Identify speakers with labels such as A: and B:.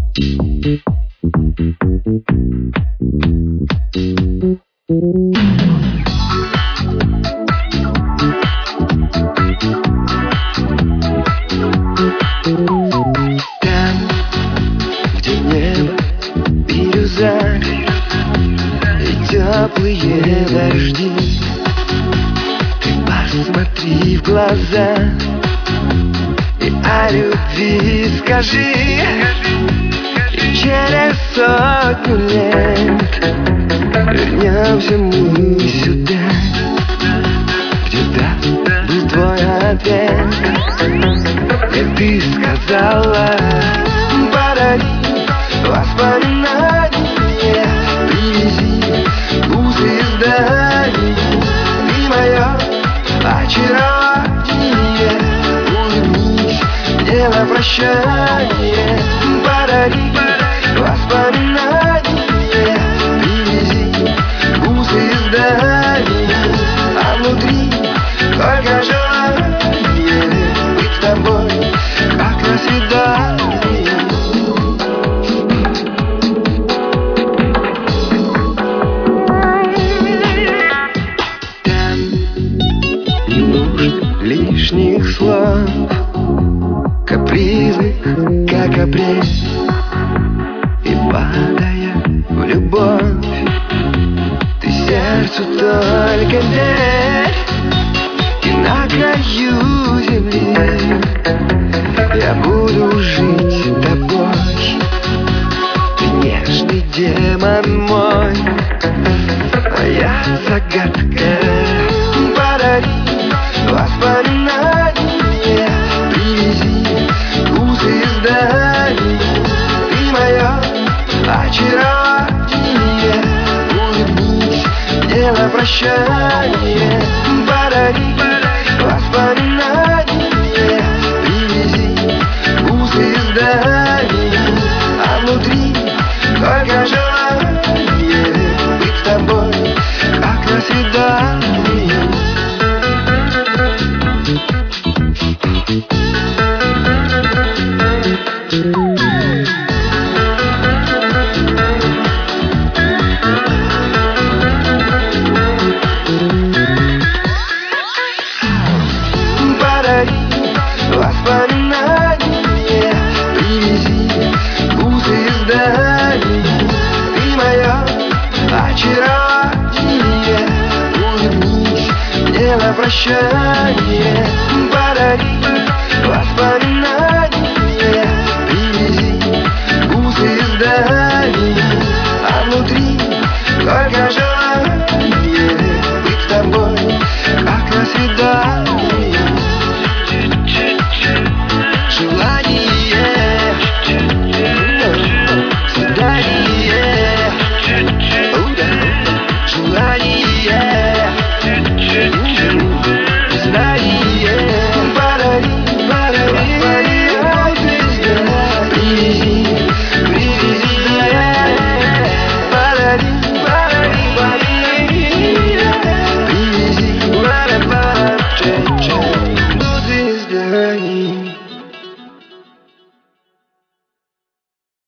A: Теплые дожди, ты посмотри в глаза и о любви скажи. И через 100 лет вернемся мы сюда, где-то был твой ответ. И ты сказала: подари воспоминания, привези бусы из Дани. Ты мое очарование, улыбнись мне на прощание. Подари воспоминания, привези бусы из Дани. А внутри только желание быть с тобой, как на свидании. Лишних слов, капризных, как апрель. И падая в любовь, ты сердцу только верь. И на краю земли я буду жить с тобой. Ты нежный демон мой, моя загадка. Подари воспоминания, привези бусы из Дани. Ты мое очарование, улыбнись мне на прощание. Подари воспоминания, привези бусы из Дани. А внутри только желание быть с тобой, как на свидании. Подари воспоминания, привези бусы из Дани. Ты мое очарование, улыбнись мне на прощание.